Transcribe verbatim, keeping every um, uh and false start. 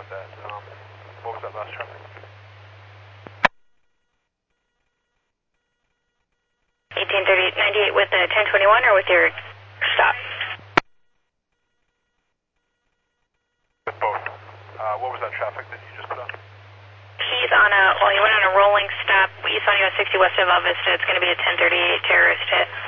about that. Um, what was that last traffic? eighteen thirty, ninety-eight with the ten twenty-one or with your stop? With both. Uh, what was that traffic that you just put on? He's on a, well, he went on a rolling stop east on U S sixty west of Alvista. It's going to be a ten thirty-eight terrorist hit.